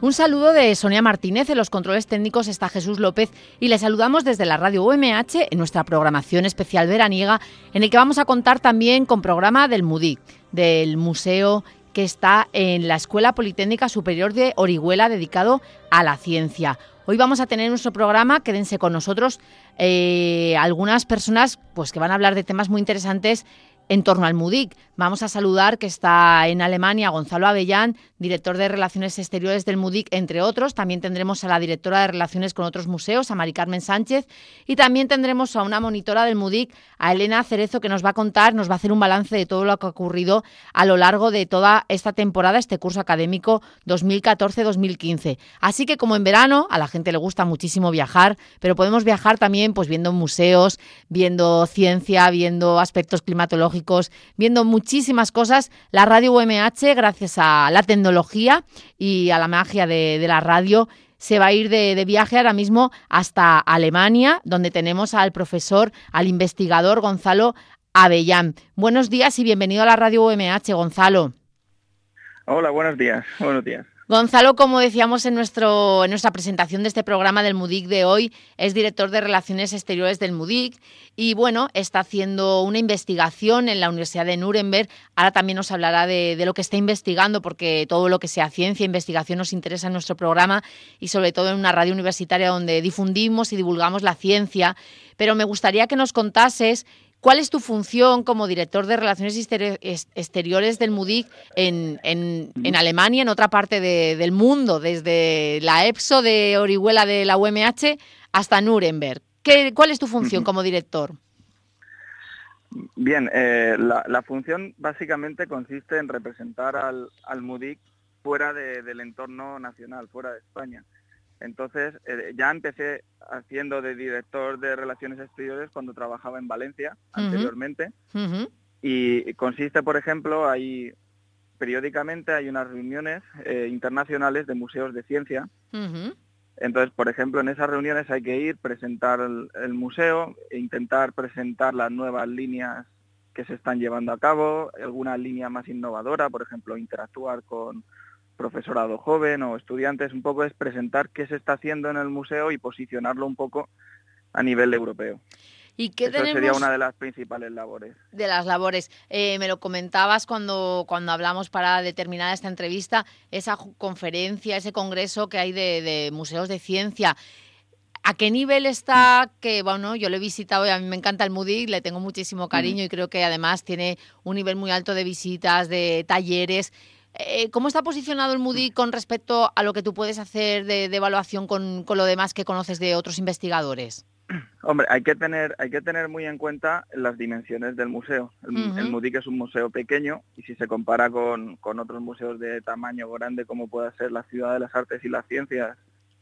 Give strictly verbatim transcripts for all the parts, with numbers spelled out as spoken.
Un saludo de Sonia Martínez, en los controles técnicos está Jesús López y les saludamos desde la radio U M H en nuestra programación especial veraniega, en el que vamos a contar también con programa del MUDIC, del museo que está en la Escuela Politécnica Superior de Orihuela, dedicado a la ciencia. Hoy vamos a tener nuestro programa, quédense con nosotros, eh, algunas personas pues que van a hablar de temas muy interesantes en torno al MUDIC. Vamos a saludar que está en Alemania Gonzalo Avellán, director de Relaciones Exteriores del MUDIC, entre otros. También tendremos a la directora de Relaciones con otros museos, a Mari Carmen Sánchez, y también tendremos a una monitora del MUDIC, a Elena Cerezo, que nos va a contar, nos va a hacer un balance de todo lo que ha ocurrido a lo largo de toda esta temporada, este curso académico dos mil catorce dos mil quince. Así que, como en verano, a la gente le gusta muchísimo viajar, pero podemos viajar también pues viendo museos, viendo ciencia, viendo aspectos climatológicos, viendo muchísimas cosas. La radio U M H, gracias a la tecnología y a la magia de, de la radio, se va a ir de, de viaje ahora mismo hasta Alemania, donde tenemos al profesor, al investigador Gonzalo Avellán. Buenos días y bienvenido a la radio U M H, Gonzalo. Hola, buenos días. Buenos días. Gonzalo, como decíamos en, nuestro, en nuestra presentación de este programa del MUDIC de hoy, es director de Relaciones Exteriores del MUDIC y, bueno, está haciendo una investigación en la Universidad de Nuremberg. Ahora también nos hablará de, de lo que está investigando, porque todo lo que sea ciencia e investigación nos interesa en nuestro programa y, sobre todo, en una radio universitaria donde difundimos y divulgamos la ciencia. Pero me gustaría que nos contases ¿cuál es tu función como director de Relaciones Exteriores del MUDIC en, en, en Alemania, en otra parte de, del mundo, desde la EPSO de Orihuela de la U M H hasta Nuremberg? ¿Qué, ¿Cuál es tu función como director? Bien, eh, la, la función básicamente consiste en representar al, al MUDIC fuera de, del entorno nacional, fuera de España. Entonces, eh, ya empecé haciendo de director de Relaciones Exteriores cuando trabajaba en Valencia, uh-huh. anteriormente. Uh-huh. Y consiste, por ejemplo, hay periódicamente hay unas reuniones eh, internacionales de museos de ciencia. Uh-huh. Entonces, por ejemplo, en esas reuniones hay que ir, presentar el, el museo, e intentar presentar las nuevas líneas que se están llevando a cabo, alguna línea más innovadora, por ejemplo, interactuar con profesorado joven o estudiantes. Un poco es presentar qué se está haciendo en el museo y posicionarlo un poco a nivel europeo. ¿Y qué Eso tenemos sería una de las principales labores. De las labores. Eh, me lo comentabas cuando, cuando hablamos para determinar esta entrevista, esa conferencia, ese congreso que hay de, de museos de ciencia. ¿A qué nivel está? Que bueno, yo lo he visitado y a mí me encanta el MUDIC, le tengo muchísimo cariño mm. y creo que además tiene un nivel muy alto de visitas, de talleres. ¿Cómo está posicionado el MUDIC con respecto a lo que tú puedes hacer de, de evaluación con, con lo demás que conoces de otros investigadores? Hombre, hay que tener hay que tener muy en cuenta las dimensiones del museo. El, uh-huh. el MUDIC es un museo pequeño y si se compara con, con otros museos de tamaño grande como pueda ser la Ciudad de las Artes y las Ciencias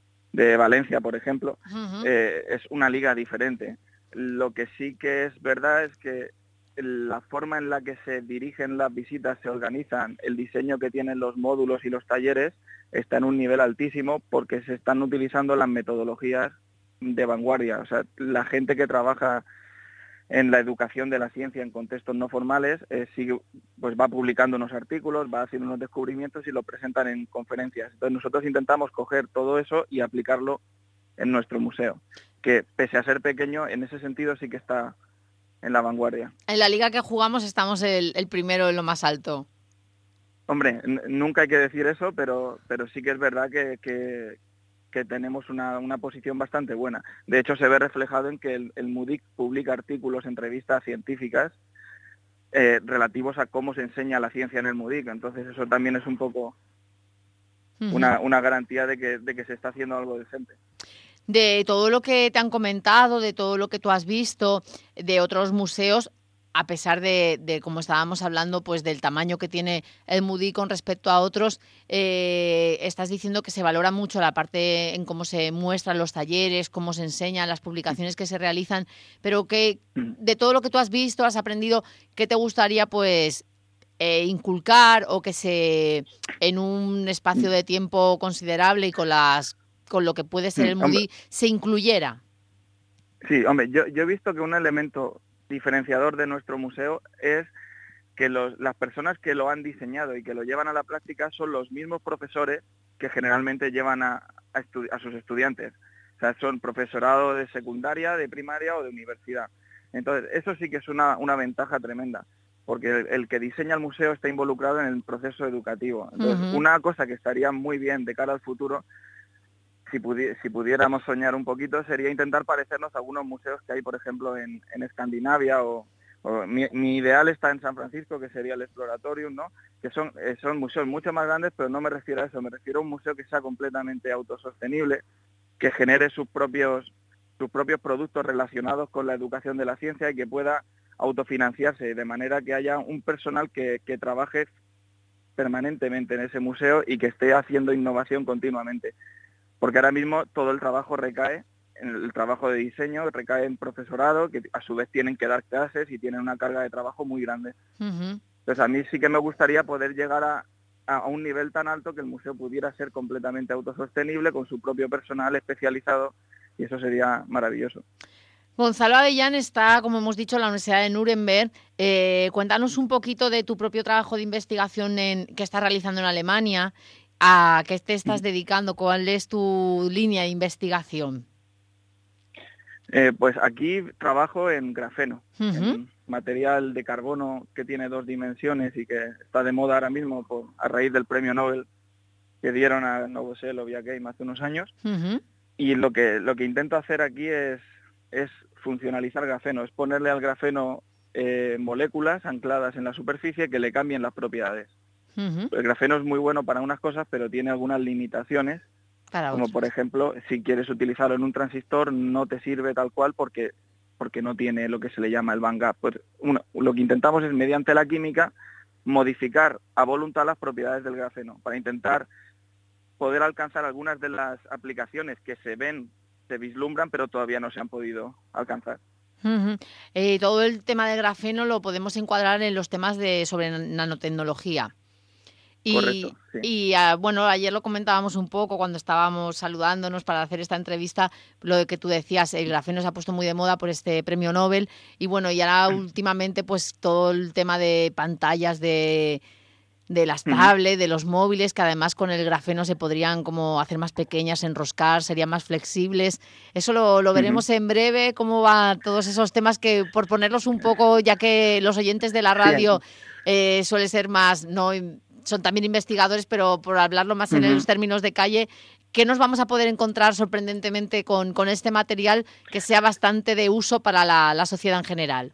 de Valencia, por ejemplo, uh-huh. eh, es una liga diferente. Lo que sí que es verdad es que la forma en la que se dirigen las visitas, se organizan, el diseño que tienen los módulos y los talleres está en un nivel altísimo porque se están utilizando las metodologías de vanguardia. O sea, la gente que trabaja en la educación de la ciencia en contextos no formales eh, sigue, pues va publicando unos artículos, va haciendo unos descubrimientos y lo presentan en conferencias. Entonces nosotros intentamos coger todo eso y aplicarlo en nuestro museo, que pese a ser pequeño, en ese sentido sí que está en la vanguardia. En la liga que jugamos estamos el, el primero en lo más alto. Hombre, n- nunca hay que decir eso, pero pero sí que es verdad que, que, que tenemos una, una posición bastante buena. De hecho, se ve reflejado en que el, el MUDIC publica artículos, entrevistas científicas eh, relativos a cómo se enseña la ciencia en el MUDIC. Entonces eso también es un poco uh-huh. una, una garantía de que, de que se está haciendo algo decente. De todo lo que te han comentado, de todo lo que tú has visto, de otros museos, a pesar de, de como estábamos hablando, pues del tamaño que tiene el MUDIC con respecto a otros, eh, estás diciendo que se valora mucho la parte en cómo se muestran los talleres, cómo se enseñan, las publicaciones que se realizan, pero que de todo lo que tú has visto, has aprendido, ¿qué te gustaría pues eh, inculcar o que se en un espacio de tiempo considerable y con las con lo que puede ser el MUDIC, se incluyera? Sí, hombre, yo, yo he visto que un elemento diferenciador de nuestro museo es que los, las personas que lo han diseñado y que lo llevan a la práctica son los mismos profesores que generalmente llevan a, a, estu- a sus estudiantes. O sea, son profesorado de secundaria, de primaria o de universidad. Entonces, eso sí que es una, una ventaja tremenda, porque el, el que diseña el museo está involucrado en el proceso educativo. Entonces, uh-huh. una cosa que estaría muy bien de cara al futuro, si, pudi- si pudiéramos soñar un poquito, sería intentar parecernos a algunos museos que hay, por ejemplo, en, en Escandinavia o... O mi, mi ideal está en San Francisco, que sería el Exploratorium, ¿no? Que son, eh, son museos mucho más grandes, pero no me refiero a eso, me refiero a un museo que sea completamente autosostenible, que genere sus propios, sus propios productos relacionados con la educación de la ciencia y que pueda autofinanciarse, de manera que haya un personal que, que trabaje permanentemente en ese museo y que esté haciendo innovación continuamente. Porque ahora mismo todo el trabajo recae el trabajo de diseño, recae en profesorado, que a su vez tienen que dar clases y tienen una carga de trabajo muy grande. Uh-huh. Entonces a mí sí que me gustaría poder llegar a, a un nivel tan alto que el museo pudiera ser completamente autosostenible, con su propio personal especializado, y eso sería maravilloso. Gonzalo Avellán está, como hemos dicho, en la Universidad de Nuremberg. Eh, cuéntanos un poquito de tu propio trabajo de investigación en, que estás realizando en Alemania, a qué te estás dedicando, cuál es tu línea de investigación. Eh, pues aquí trabajo en grafeno, uh-huh. en material de carbono que tiene dos dimensiones y que está de moda ahora mismo por, a raíz del premio Nobel que dieron a Novosel y a Game hace unos años. Uh-huh. Y lo que lo que intento hacer aquí es, es funcionalizar grafeno, es ponerle al grafeno eh, moléculas ancladas en la superficie que le cambien las propiedades. Uh-huh. El grafeno es muy bueno para unas cosas, pero tiene algunas limitaciones. Para como otros. Por ejemplo, si quieres utilizarlo en un transistor, no te sirve tal cual porque, porque no tiene lo que se le llama el band gap. Pues uno, lo que intentamos es, mediante la química, modificar a voluntad las propiedades del grafeno, para intentar poder alcanzar algunas de las aplicaciones que se ven, se vislumbran, pero todavía no se han podido alcanzar. Uh-huh. Eh, todo el tema de grafeno lo podemos encuadrar en los temas de sobre nanotecnología. Y, Correcto, sí. y uh, bueno, ayer lo comentábamos un poco cuando estábamos saludándonos para hacer esta entrevista, lo de que tú decías, el grafeno se ha puesto muy de moda por este premio Nobel y bueno, y ahora últimamente pues todo el tema de pantallas de, de las tablets, uh-huh. de los móviles, que además con el grafeno se podrían como hacer más pequeñas, enroscar, serían más flexibles. Eso lo, lo veremos uh-huh. en breve, cómo van todos esos temas que, por ponerlos un poco, ya que los oyentes de la radio sí. eh, suele ser más... no son también investigadores, pero por hablarlo más uh-huh. en los términos de calle, ¿qué nos vamos a poder encontrar sorprendentemente con, con este material que sea bastante de uso para la, la sociedad en general?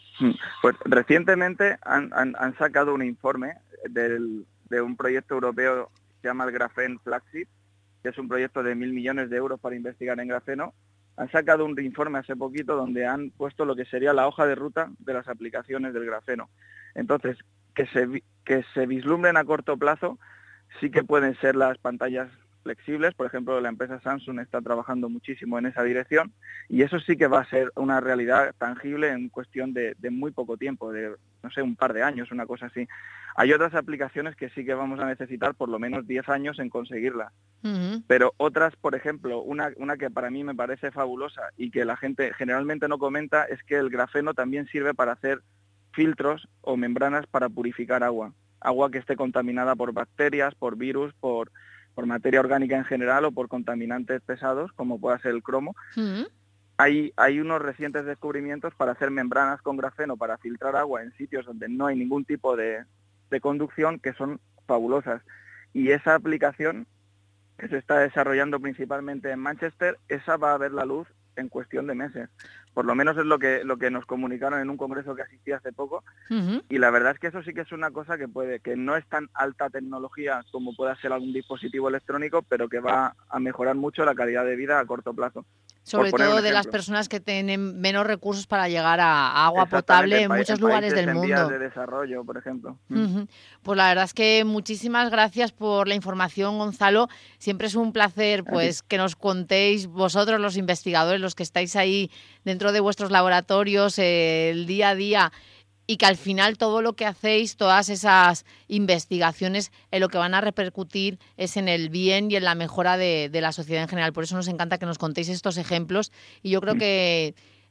Pues recientemente han, han, han sacado un informe del, de un proyecto europeo que se llama el Graphene Flagship, que es un proyecto de mil millones de euros para investigar en grafeno. Han sacado un informe hace poquito donde han puesto lo que sería la hoja de ruta de las aplicaciones del grafeno. Entonces, que se, que se vislumbren a corto plazo, sí que pueden ser las pantallas flexibles. Por ejemplo, la empresa Samsung está trabajando muchísimo en esa dirección y eso sí que va a ser una realidad tangible en cuestión de, de muy poco tiempo, de, no sé, un par de años, una cosa así. Hay otras aplicaciones que sí que vamos a necesitar por lo menos diez años en conseguirlas. Uh-huh. Pero otras, por ejemplo, una, una que para mí me parece fabulosa y que la gente generalmente no comenta, es que el grafeno también sirve para hacer filtros o membranas para purificar agua. Agua que esté contaminada por bacterias, por virus, por, por materia orgánica en general o por contaminantes pesados, como pueda ser el cromo. Uh-huh. Hay, hay unos recientes descubrimientos para hacer membranas con grafeno para filtrar agua en sitios donde no hay ningún tipo de, de conducción, que son fabulosas. Y esa aplicación, que se está desarrollando principalmente en Manchester, esa va a ver la luz en cuestión de meses. Por lo menos es lo que lo que nos comunicaron en un congreso que asistí hace poco. Uh-huh. Y la verdad es que eso sí que es una cosa que puede que no es tan alta tecnología como pueda ser algún dispositivo electrónico, pero que va a mejorar mucho la calidad de vida a corto plazo. Sobre todo de las personas que tienen menos recursos para llegar a agua potable en muchos lugares del mundo. En vías de desarrollo, por ejemplo. Uh-huh. Pues la verdad es que muchísimas gracias por la información, Gonzalo. Siempre es un placer pues que nos contéis vosotros, los investigadores, los que estáis ahí dentro de vuestros laboratorios, eh, el día a día, y que al final todo lo que hacéis, todas esas investigaciones, en lo que van a repercutir es en el bien y en la mejora de, de la sociedad en general. Por eso nos encanta que nos contéis estos ejemplos y yo creo que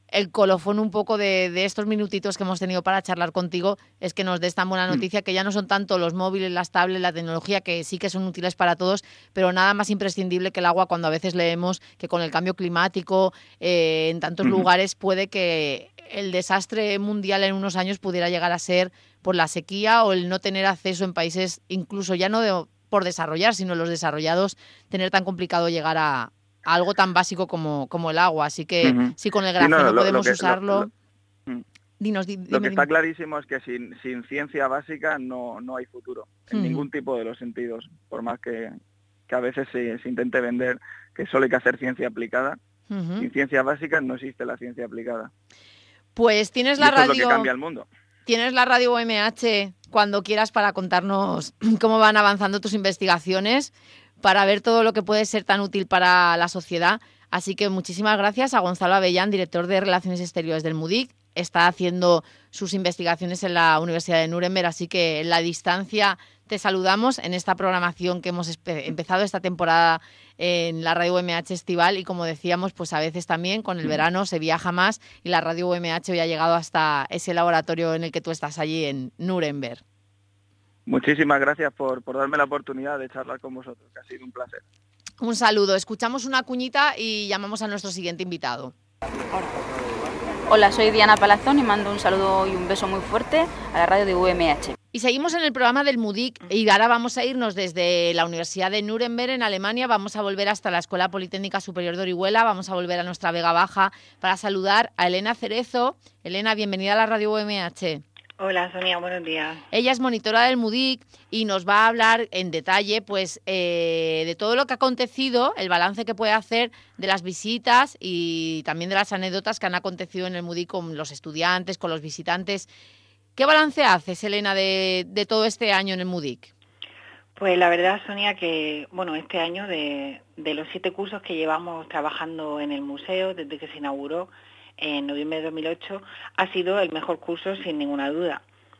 el colofón un poco de, de estos minutitos que hemos tenido para charlar contigo es que nos des tan buena noticia, que ya no son tanto los móviles, las tablets, la tecnología, que sí que son útiles para todos, pero nada más imprescindible que el agua, cuando a veces leemos que con el cambio climático eh, en tantos uh-huh. lugares puede que el desastre mundial en unos años pudiera llegar a ser por la sequía o el no tener acceso en países, incluso ya no de, por desarrollar, sino los desarrollados, tener tan complicado llegar a algo tan básico como, como el agua. Así que uh-huh. si con el grafeno sí, no, lo, podemos lo que, usarlo... Lo, lo, dinos, di, lo dime, que está dime. clarísimo es que sin, sin ciencia básica no, no hay futuro, en uh-huh. ningún tipo de los sentidos, por más que, que a veces se, se intente vender que solo hay que hacer ciencia aplicada. Uh-huh. Sin ciencia básica no existe la ciencia aplicada. Pues tienes y la eso radio... es lo que cambia el mundo. Tienes la radio U M H cuando quieras para contarnos cómo van avanzando tus investigaciones, para ver todo lo que puede ser tan útil para la sociedad. Así que muchísimas gracias a Gonzalo Avellán, director de Relaciones Exteriores del MUDIC. Está haciendo sus investigaciones en la Universidad de Nuremberg, así que en la distancia te saludamos en esta programación que hemos empezado esta temporada en la radio U M H estival, y como decíamos, pues a veces también con el verano se viaja más y la radio U M H hoy ha llegado hasta ese laboratorio en el que tú estás allí en Nuremberg. Muchísimas gracias por, por darme la oportunidad de charlar con vosotros, que ha sido un placer. Un saludo, escuchamos una cuñita y llamamos a nuestro siguiente invitado. Hola, soy Diana Palazón y mando un saludo y un beso muy fuerte a la radio de U M H. Y seguimos en el programa del MUDIC y ahora vamos a irnos desde la Universidad de Nuremberg en Alemania, vamos a volver hasta la Escuela Politécnica Superior de Orihuela, vamos a volver a nuestra Vega Baja para saludar a Elena Cerezo. Elena, bienvenida a la radio U M H. Hola Sonia, buenos días. Ella es monitora del MUDIC y nos va a hablar en detalle pues eh, de todo lo que ha acontecido, el balance que puede hacer de las visitas y también de las anécdotas que han acontecido en el MUDIC con los estudiantes, con los visitantes. ¿Qué balance haces, Elena, de, de todo este año en el MUDIC? Pues la verdad, Sonia, que bueno, este año de, de los siete cursos que llevamos trabajando en el museo desde que se inauguró en noviembre de dos mil ocho, ha sido el mejor curso sin ninguna duda,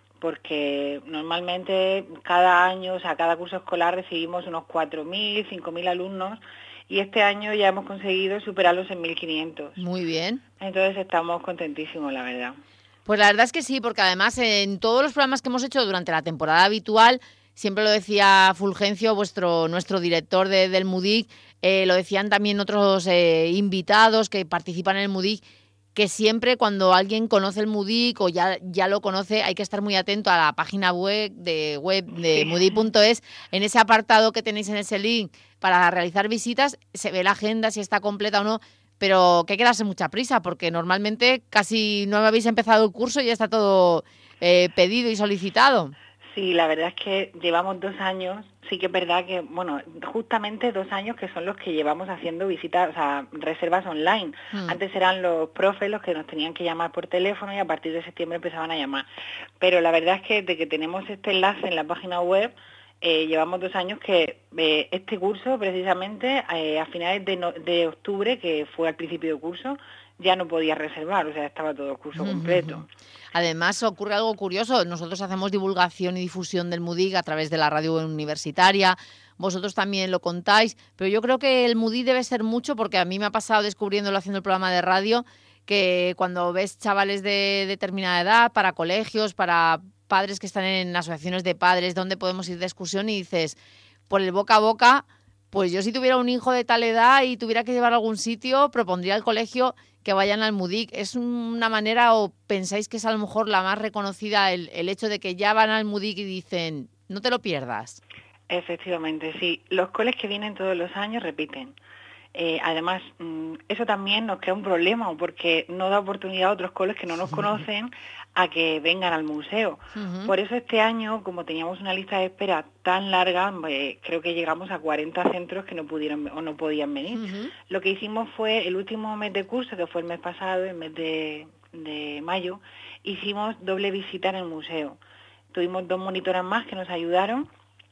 porque normalmente cada año, o sea, cada curso escolar recibimos unos cuatro mil, cinco mil alumnos y este año ya hemos conseguido superarlos en mil quinientos. Muy bien. Entonces estamos contentísimos, la verdad. Pues la verdad es que sí, porque además en todos los programas que hemos hecho durante la temporada habitual, siempre lo decía Fulgencio, vuestro nuestro director de, del MUDIC, eh, lo decían también otros eh, invitados que participan en el MUDIC, que siempre cuando alguien conoce el MUDIC o ya, ya lo conoce, hay que estar muy atento a la página web de, web de sí. mudic punto es. En ese apartado que tenéis en ese link para realizar visitas, se ve la agenda, si está completa o no, pero que hay que darse mucha prisa, porque normalmente casi no habéis empezado el curso y ya está todo eh, pedido y solicitado. Sí, la verdad es que llevamos dos años, sí que es verdad que, bueno, justamente dos años que son los que llevamos haciendo visitas, o sea, reservas online. Mm. Antes eran los profes los que nos tenían que llamar por teléfono y a partir de septiembre empezaban a llamar. Pero la verdad es que desde que tenemos este enlace en la página web, eh, llevamos dos años que eh, este curso, precisamente, eh, a finales de, no, de octubre, que fue al principio del curso, ya no podía reservar, o sea, estaba todo el curso completo. Mm-hmm. Además, ocurre algo curioso. Nosotros hacemos divulgación y difusión del MUDIC a través de la radio universitaria. Vosotros también lo contáis. Pero yo creo que el MUDIC debe ser mucho, porque a mí me ha pasado descubriéndolo haciendo el programa de radio, que cuando ves chavales de determinada edad, para colegios, para padres que están en asociaciones de padres, donde podemos ir de excursión, y dices, por el boca a boca, pues yo si tuviera un hijo de tal edad y tuviera que llevar a algún sitio, propondría al colegio que vayan al MUDIC. ¿Es una manera o pensáis que es a lo mejor la más reconocida el, el hecho de que ya van al MUDIC y dicen, no te lo pierdas? Efectivamente, sí. Los coles que vienen todos los años repiten. Eh, además, eso también nos crea un problema porque no da oportunidad a otros coles que no nos conocen a que vengan al museo. Uh-huh. Por eso este año, como teníamos una lista de espera tan larga, eh, creo que llegamos a cuarenta centros que no pudieron o no podían venir. Uh-huh. Lo que hicimos fue el último mes de curso, que fue el mes pasado, el mes de, de mayo, hicimos doble visita en el museo. Tuvimos dos monitoras más que nos ayudaron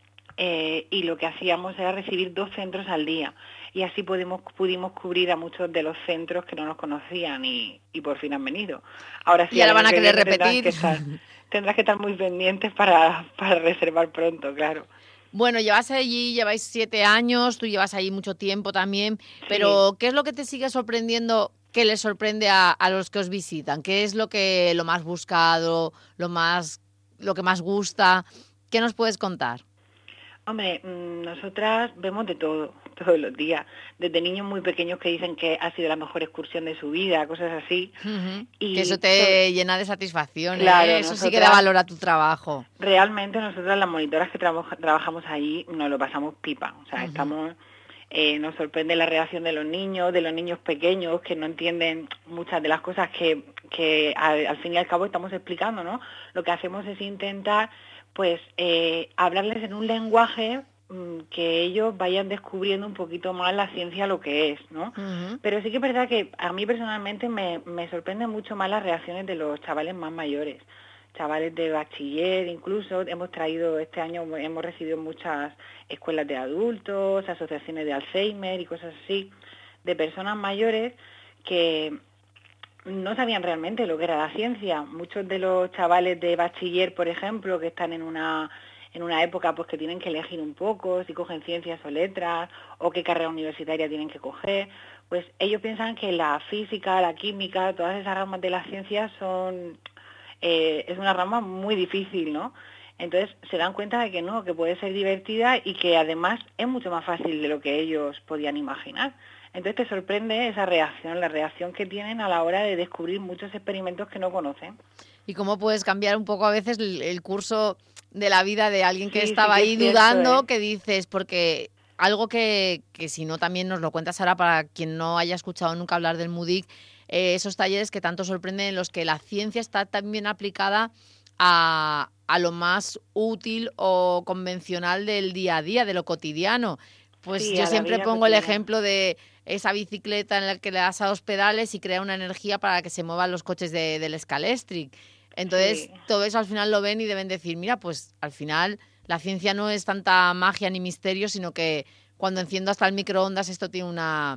eh, y lo que hacíamos era recibir dos centros al día. Y así pudimos, pudimos cubrir a muchos de los centros que no nos conocían y, y por fin han venido. Ahora sí, y ahora van a querer repetir. Que estar, tendrás que estar muy pendientes para, para reservar pronto, claro. Bueno, llevas allí, lleváis siete años, tú llevas allí mucho tiempo también, pero sí. ¿Qué es lo que te sigue sorprendiendo ¿qué les sorprende a, a los que os visitan? ¿Qué es lo que lo más buscado, lo más lo que más gusta? ¿Qué nos puedes contar? Hombre, nosotras vemos de todo, todos los días. Desde niños muy pequeños que dicen que ha sido la mejor excursión de su vida, cosas así. Uh-huh. Y que eso te so... llena de satisfacción, claro, ¿eh? Eso sí que da valor a tu trabajo. Realmente nosotras, las monitoras que traba- trabajamos allí, nos lo pasamos pipa. O sea, uh-huh. estamos... Eh, nos sorprende la reacción de los niños, de los niños pequeños que no entienden muchas de las cosas que, que al, al fin y al cabo estamos explicando, ¿no? Lo que hacemos es intentar pues eh, hablarles en un lenguaje mmm, que ellos vayan descubriendo un poquito más la ciencia lo que es, ¿no? Uh-huh. Pero sí que es verdad que a mí personalmente me, me sorprende mucho más las reacciones de los chavales más mayores, chavales de bachiller, incluso hemos traído, este año hemos recibido muchas escuelas de adultos, asociaciones de Alzheimer y cosas así, de personas mayores que no sabían realmente lo que era la ciencia. Muchos de los chavales de bachiller, por ejemplo, que están en una en una época pues que tienen que elegir un poco si cogen ciencias o letras o qué carrera universitaria tienen que coger, pues ellos piensan que la física, la química, todas esas ramas de la ciencia son eh, es una rama muy difícil, ¿no? Entonces se dan cuenta de que no, que puede ser divertida y que además es mucho más fácil de lo que ellos podían imaginar. Entonces te sorprende esa reacción, la reacción que tienen a la hora de descubrir muchos experimentos que no conocen. ¿Y cómo puedes cambiar un poco a veces el, el curso de la vida de alguien que sí, estaba sí que ahí cierto, dudando, ¿eh? que dices, porque algo que, que si no también nos lo cuentas ahora para quien no haya escuchado nunca hablar del MUDIC, eh, esos talleres que tanto sorprenden en los que la ciencia está también aplicada a, a lo más útil o convencional del día a día, de lo cotidiano. Pues sí, yo siempre pongo cotidiana. el ejemplo de esa bicicleta en la que le das a dos pedales y crea una energía para que se muevan los coches de, del Scalextric. Entonces, sí. todo eso al final lo ven y deben decir, mira, pues al final la ciencia no es tanta magia ni misterio, sino que cuando enciendo hasta el microondas esto tiene una,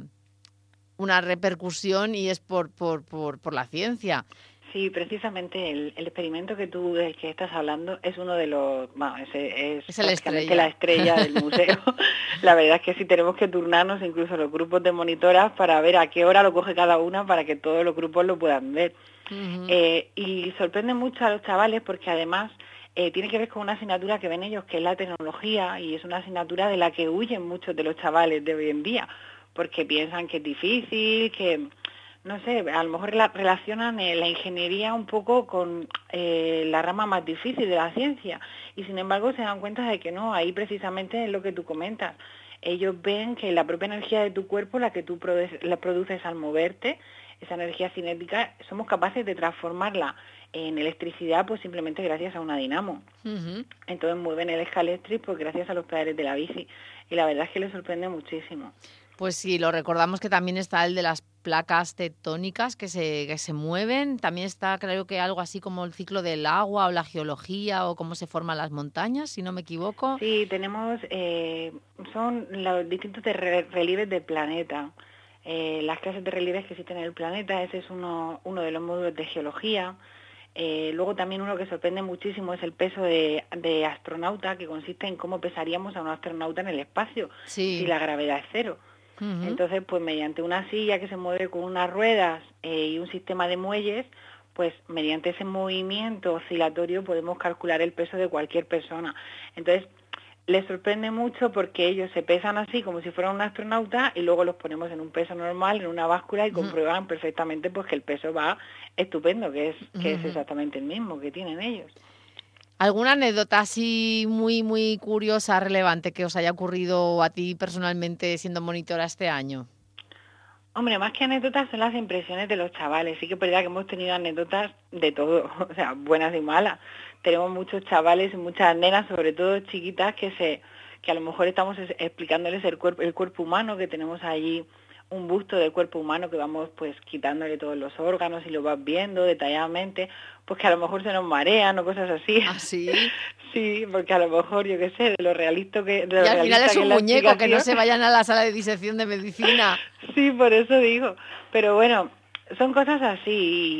una repercusión y es por, por, por, por la ciencia. Sí, precisamente el, el experimento que tú del que estás hablando es uno de los, bueno, es, es, es el prácticamente estrella. la estrella del museo. La verdad es que sí tenemos que turnarnos incluso los grupos de monitoras para ver a qué hora lo coge cada una para que todos los grupos lo puedan ver. Uh-huh. Eh, y sorprende mucho a los chavales porque además eh, tiene que ver con una asignatura que ven ellos que es la tecnología y es una asignatura de la que huyen muchos de los chavales de hoy en día porque piensan que es difícil, que no sé, a lo mejor la, relacionan eh, la ingeniería un poco con eh, la rama más difícil de la ciencia y sin embargo se dan cuenta de que no, ahí precisamente es lo que tú comentas. Ellos ven que la propia energía de tu cuerpo, la que tú produces, la produces al moverte, esa energía cinética, somos capaces de transformarla en electricidad pues simplemente gracias a una dinamo. Uh-huh. Entonces mueven el Scalextric pues gracias a los pedales de la bici y la verdad es que les sorprende muchísimo. Pues sí, lo recordamos que también está el de las placas tectónicas que se, que se mueven. También está, creo que algo así como el ciclo del agua o la geología o cómo se forman las montañas, si no me equivoco. Sí, tenemos, eh, son los distintos de re- relieves del planeta. Eh, las clases de relieves que existen en el planeta, ese es uno, uno de los módulos de geología. Eh, luego también uno que sorprende muchísimo es el peso de, de astronauta, que consiste en cómo pesaríamos a un astronauta en el espacio, sí. si la gravedad es cero. Uh-huh. Entonces, pues mediante una silla que se mueve con unas ruedas eh, y un sistema de muelles, pues mediante ese movimiento oscilatorio podemos calcular el peso de cualquier persona. Entonces, les sorprende mucho porque ellos se pesan así como si fueran un astronauta y luego los ponemos en un peso normal, en una báscula y uh-huh. comprueban perfectamente pues que el peso va estupendo, que es, que uh-huh. es exactamente el mismo que tienen ellos. ¿Alguna anécdota así muy, muy curiosa, relevante, que os haya ocurrido a ti personalmente siendo monitora este año? Hombre, más que anécdotas son las impresiones de los chavales. Sí que es verdad que hemos tenido anécdotas de todo, o sea, buenas y malas. Tenemos muchos chavales y muchas nenas, sobre todo chiquitas, que se que a lo mejor estamos explicándoles el cuerpo, el cuerpo humano, que tenemos allí un busto del cuerpo humano que vamos pues quitándole todos los órganos y lo vas viendo detalladamente, pues que a lo mejor se nos marean o cosas así. ¿Ah, sí? Sí, porque a lo mejor, yo qué sé, de lo realista que... De lo y al final es un que muñeco, que no se vayan a la sala de disección de medicina. Sí, por eso digo. Pero bueno, son cosas así y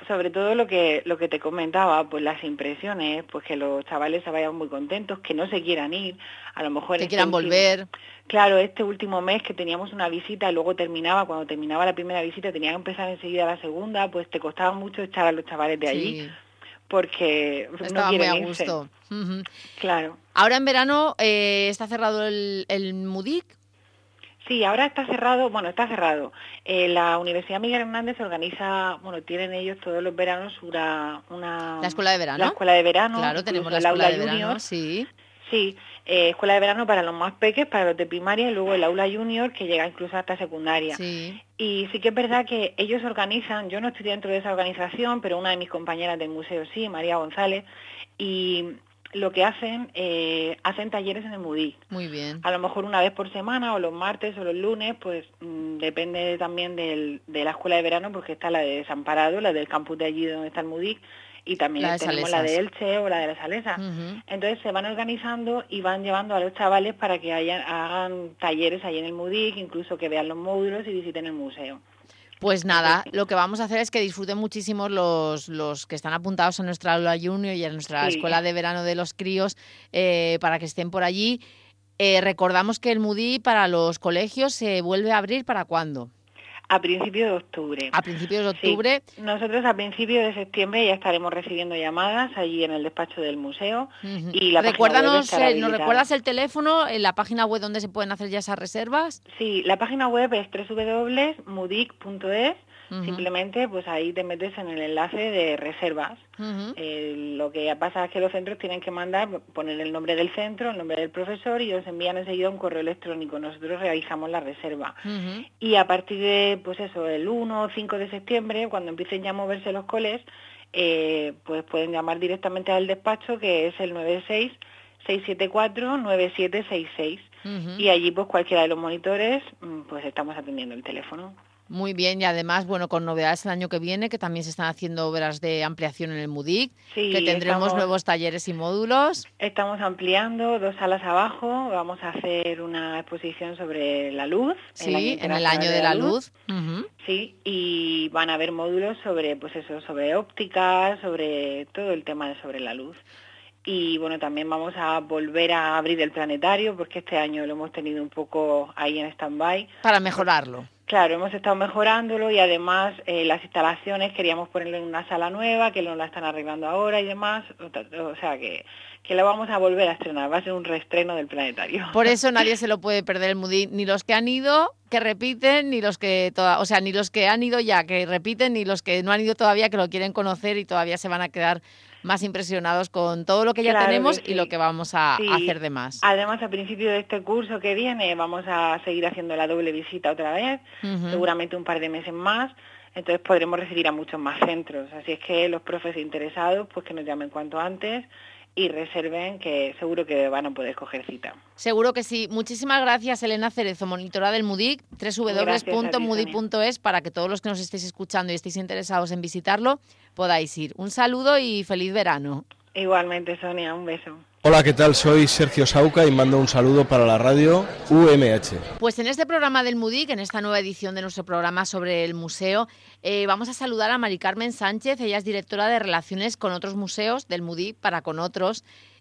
sobre todo lo que lo que te comentaba, pues las impresiones, pues que los chavales se vayan muy contentos, que no se quieran ir, a lo mejor... Que este quieran último, volver. Claro, este último mes que teníamos una visita y luego terminaba, cuando terminaba la primera visita tenía que empezar enseguida la segunda, pues te costaba mucho echar a los chavales de allí, Sí. porque Estaba no muy quieren a irse. gusto. Uh-huh. Claro. Ahora en verano eh, está cerrado el, el MUDIC. Sí, ahora está cerrado, bueno, está cerrado. Eh, la Universidad Miguel Hernández organiza, bueno, tienen ellos todos los veranos una... una La escuela de verano. La escuela de verano. Claro, tenemos la el escuela aula de verano, junior. sí. Sí, eh, escuela de verano para los más pequeños, para los de primaria, y luego el aula junior que llega incluso hasta secundaria. Sí. Y sí que es verdad que ellos organizan, yo no estoy dentro de esa organización, pero una de mis compañeras del museo sí, María González, y lo que hacen, eh, hacen talleres en el MUDIC. Muy bien. A lo mejor una vez por semana, o los martes o los lunes, pues mmm, depende también del, de la escuela de verano, porque está la de Desamparado, la del campus de allí donde está el MUDIC, y también la tenemos Salesas. la de Elche o la de la Salesa. Uh-huh. Entonces se van organizando y van llevando a los chavales para que hayan, hagan talleres ahí en el MUDIC, incluso que vean los módulos y visiten el museo. Pues nada, lo que vamos a hacer es que disfruten muchísimo los, los que están apuntados a nuestra aula junior y a nuestra Sí. escuela de verano de los críos eh, para que estén por allí. Eh, recordamos que el MUDIC para los colegios se vuelve a abrir ¿para cuándo? A principios de octubre. A principios de octubre. Sí. Nosotros a principios de septiembre ya estaremos recibiendo llamadas allí en el despacho del museo. Uh-huh. Y la Recuérdanos, página web eh, ¿nos recuerdas el teléfono, en la página web donde se pueden hacer ya esas reservas? Sí, la página web es doble u doble u doble u punto mudic punto es. Uh-huh. Simplemente pues ahí te metes en el enlace de reservas. Uh-huh. Eh, lo que pasa es que los centros tienen que mandar, poner el nombre del centro, el nombre del profesor, y os envían enseguida un correo electrónico. Nosotros realizamos la reserva. Uh-huh. Y a partir de, pues eso, el uno o cinco de septiembre, cuando empiecen ya a moverse los coles, eh, pues pueden llamar directamente al despacho, que es el nueve seis, seis siete cuatro, nueve siete seis seis. Uh-huh. Y allí pues cualquiera de los monitores, pues estamos atendiendo el teléfono. Muy bien, y además, bueno, con novedades el año que viene, que también se están haciendo obras de ampliación en el MUDIC, sí, que tendremos estamos, nuevos talleres y módulos. Estamos ampliando dos salas abajo, vamos a hacer una exposición sobre la luz. Sí, en el año de la luz. luz. Uh-huh. Sí, y van a haber módulos sobre, pues eso, sobre óptica, sobre todo el tema de sobre la luz. Y bueno, también vamos a volver a abrir el planetario, porque este año lo hemos tenido un poco ahí en stand-by. Para mejorarlo. Claro, hemos estado mejorándolo y además eh, las instalaciones queríamos ponerlo en una sala nueva, que nos la están arreglando ahora y demás. O sea que, que lo vamos a volver a estrenar, va a ser un reestreno del planetario. Por eso nadie se lo puede perder el MUDIC, ni los que han ido, que repiten, ni los que toda, o sea, ni los que han ido ya, que repiten, ni los que no han ido todavía, que lo quieren conocer y todavía se van a quedar más impresionados con todo lo que ya claro tenemos que sí. y lo que vamos a, sí. a hacer de más. Además, a principio de este curso que viene vamos a seguir haciendo la doble visita otra vez, uh-huh. seguramente un par de meses más, entonces podremos recibir a muchos más centros. Así es que los profes interesados, pues que nos llamen cuanto antes y reserven, que seguro que van a poder coger cita. Seguro que sí. Muchísimas gracias, Elena Cerezo, monitora del MUDIC, doble u doble u doble u punto mudic punto es, para que todos los que nos estéis escuchando y estéis interesados en visitarlo, podáis ir. Un saludo y feliz verano. Igualmente, Sonia, un beso. Hola, ¿qué tal? Soy Sergio Sauca y mando un saludo para la radio U M H. Pues en este programa del MUDIC, en esta nueva edición de nuestro programa sobre el museo, eh, vamos a saludar a Mari Carmen Sánchez. Ella es directora de Relaciones con otros museos del MUDIC para con otros.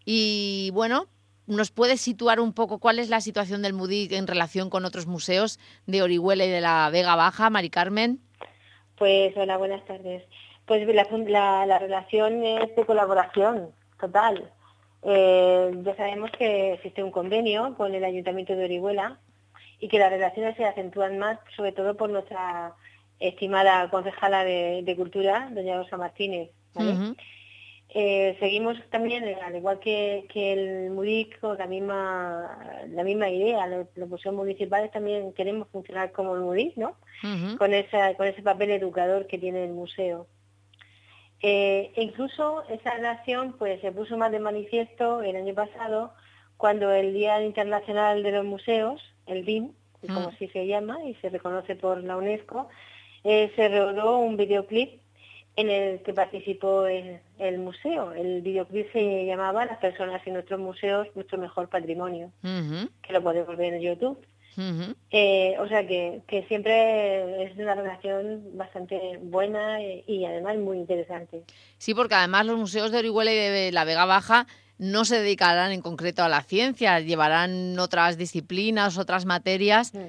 Y bueno, ¿nos puedes situar un poco cuál es la situación del MUDIC en relación con otros museos de Orihuela y de la Vega Baja, Mari Carmen? Pues hola, buenas tardes. Pues la, la, la relación es de colaboración total. Eh, ya sabemos que existe un convenio con el Ayuntamiento de Orihuela y que las relaciones se acentúan más, sobre todo por nuestra estimada concejala de, de Cultura, doña Rosa Martínez, ¿vale? Uh-huh. Eh, seguimos también, al igual que, que el MUDIC, con la misma, la misma idea. Los, los museos municipales también queremos funcionar como el MUDIC, ¿no? Uh-huh. Con, esa, con ese papel educador que tiene el museo. Eh, e incluso esa relación pues se puso más de manifiesto el año pasado, cuando el Día Internacional de los Museos, el D I M, uh-huh. como así se llama y se reconoce por la UNESCO, eh, se rodó un videoclip en el que participó el, el museo. El videoclip se llamaba Las personas en nuestros museos, nuestro mejor patrimonio, uh-huh. que lo podemos ver en YouTube. Uh-huh. Eh, o sea que, que siempre es una relación bastante buena y, y además muy interesante. Sí, porque además los museos de Orihuela y de la Vega Baja no se dedicarán en concreto a la ciencia, llevarán otras disciplinas, otras materias, mm.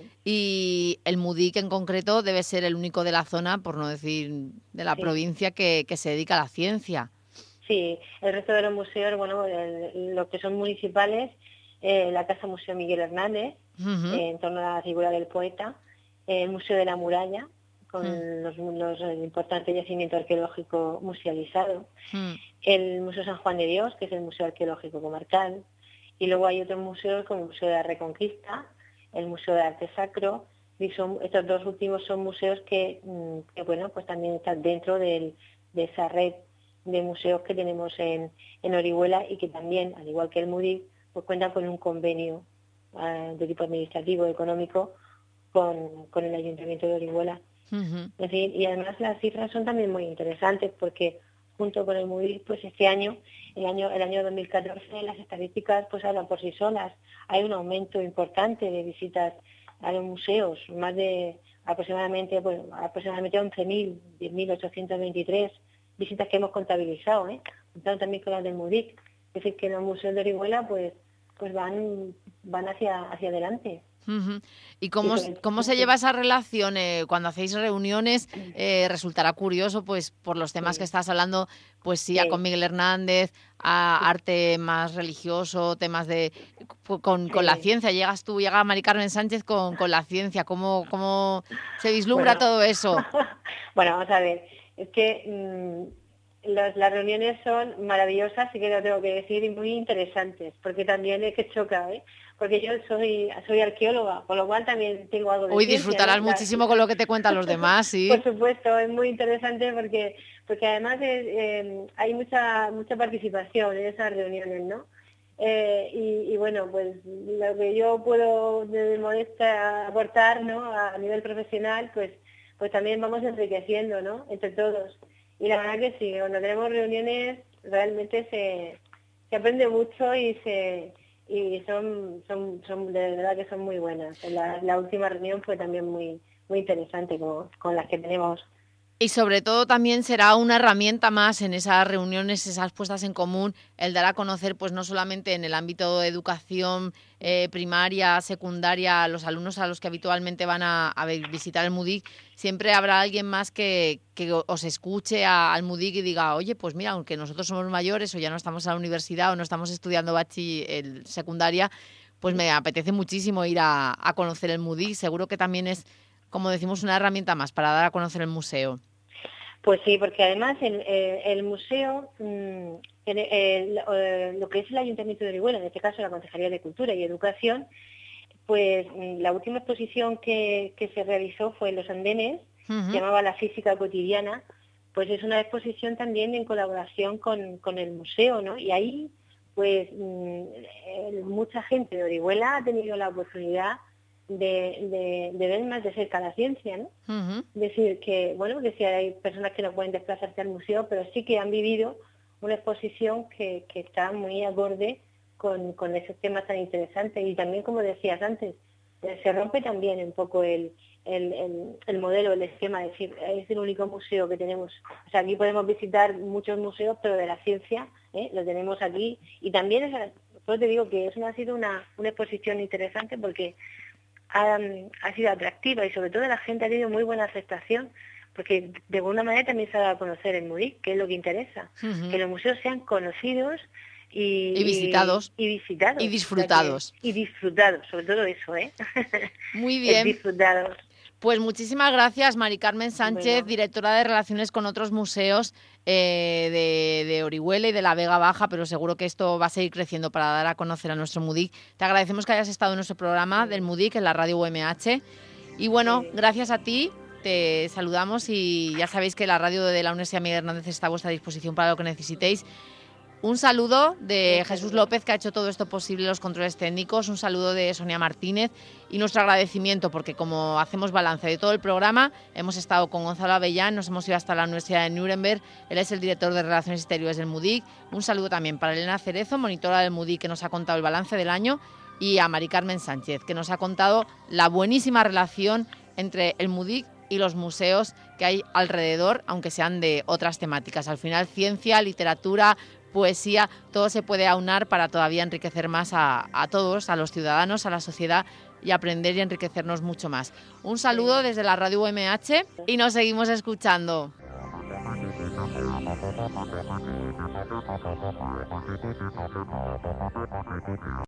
y el MUDIC en concreto debe ser el único de la zona, por no decir de la sí. provincia, que, que se dedica a la ciencia. Sí, el resto de los museos, bueno, el, los que son municipales, eh, la Casa Museo Miguel Hernández, uh-huh. eh, en torno a la figura del poeta, eh, el Museo de la Muralla, con mm. los, los el importante yacimiento arqueológico musealizado, mm. el Museo San Juan de Dios, que es el Museo Arqueológico Comarcal, y luego hay otros museos como el Museo de la Reconquista, el Museo de Arte Sacro, y son, estos dos últimos son museos que, que bueno, pues también están dentro del, de esa red de museos que tenemos en, en Orihuela y que también, al igual que el MUDIC, pues cuentan con un convenio uh, de tipo administrativo, económico, con, con el Ayuntamiento de Orihuela. Uh-huh. Es decir, y además las cifras son también muy interesantes porque junto con el MUDIC, pues este año, el año el año dos mil catorce, las estadísticas pues hablan por sí solas. Hay un aumento importante de visitas a los museos, más de aproximadamente pues, aproximadamente once mil, diez mil ochocientos veintitrés visitas que hemos contabilizado, ¿eh? Contando también con las del MUDIC. Es decir, que los museos de Orihuela pues pues van van hacia hacia adelante. Uh-huh. ¿Y cómo, cómo se lleva esa relación? Eh, cuando hacéis reuniones, eh, resultará curioso, pues por los temas sí. que estás hablando, pues sí, sí. con Miguel Hernández, a arte más religioso, temas de con, sí. con la ciencia. Llegas tú, llega Mari Carmen Sánchez con, con la ciencia. ¿Cómo, cómo se vislumbra bueno. todo eso? Bueno, vamos a ver. Es que mmm, las, las reuniones son maravillosas, sí que lo tengo que decir, y muy interesantes, porque también es que choca, ¿eh? Porque yo soy soy arqueóloga, con lo cual también tengo algo de Uy, ciencia, disfrutarás ¿no? muchísimo la... con lo que te cuentan los demás, sí. Por supuesto, es muy interesante porque porque además es, eh, hay mucha mucha participación en esas reuniones, ¿no? Eh, y, y bueno, pues lo que yo puedo de modesta aportar, ¿no? A nivel profesional, pues pues también vamos enriqueciendo, ¿no? Entre todos. Y la verdad que sí, cuando tenemos reuniones realmente se, se aprende mucho y se y son, son, son de verdad que son muy buenas. La, la última reunión fue también muy, muy interesante con, con las que tenemos. Y sobre todo también será una herramienta más en esas reuniones, esas puestas en común, el dar a conocer, pues no solamente en el ámbito de educación eh, primaria, secundaria, a los alumnos a los que habitualmente van a, a visitar el MUDIC, siempre habrá alguien más que, que os escuche a, al MUDIC y diga, oye, pues mira, aunque nosotros somos mayores o ya no estamos en la universidad o no estamos estudiando bachiller, secundaria, pues me apetece muchísimo ir a, a conocer el MUDIC. Seguro que también es, como decimos, una herramienta más para dar a conocer el museo. Pues sí, porque además el, el, el museo, el, el, el, lo que es el Ayuntamiento de Orihuela, en este caso la Concejalía de Cultura y Educación, pues la última exposición que, que se realizó fue en Los Andenes, uh-huh. llamaba La Física Cotidiana, pues es una exposición también en colaboración con, con el museo, ¿no? Y ahí, pues mucha gente de Orihuela ha tenido la oportunidad De, de, de ver más de cerca la ciencia, ¿no? Uh-huh. Decir que, bueno, que sí hay personas que no pueden desplazarse al museo, pero sí que han vivido una exposición que, que está muy acorde con, con esos temas tan interesantes. Y también, como decías antes, se rompe también un poco el, el, el, el modelo, el esquema, es decir, es el único museo que tenemos. O sea, aquí podemos visitar muchos museos, pero de la ciencia, ¿eh? Lo tenemos aquí. Y también, es, pues te digo que eso ha sido una, una exposición interesante porque Ha, ha sido atractiva y sobre todo la gente ha tenido muy buena aceptación porque de alguna manera también se ha dado a conocer el MUDIC, que es lo que interesa, uh-huh. que los museos sean conocidos y, y visitados y, y visitados y disfrutados o sea que, y disfrutados, sobre todo eso, ¿eh? Muy bien. Disfrutados. Pues muchísimas gracias, Mari Carmen Sánchez, bueno. directora de Relaciones con otros museos eh, de, de Orihuela y de la Vega Baja, pero seguro que esto va a seguir creciendo para dar a conocer a nuestro MUDIC. Te agradecemos que hayas estado en nuestro programa sí. del MUDIC en la radio U M H. Y bueno, sí. gracias a ti, te saludamos y ya sabéis que la radio de la Universidad Miguel Hernández está a vuestra disposición para lo que necesitéis. Un saludo de Jesús López, que ha hecho todo esto posible, los controles técnicos. Un saludo de Sonia Martínez y nuestro agradecimiento, porque como hacemos balance de todo el programa, hemos estado con Gonzalo Avellán, nos hemos ido hasta la Universidad de Nuremberg. Él es el director de Relaciones Exteriores del MUDIC. Un saludo también para Elena Cerezo, monitora del MUDIC, que nos ha contado el balance del año. y a Mari Carmen Sánchez, que nos ha contado la buenísima relación entre el MUDIC y los museos que hay alrededor, aunque sean de otras temáticas. Al final, ciencia, literatura, poesía, todo se puede aunar para todavía enriquecer más a, a todos, a los ciudadanos, a la sociedad, y aprender y enriquecernos mucho más. Un saludo desde la Radio U M H y nos seguimos escuchando.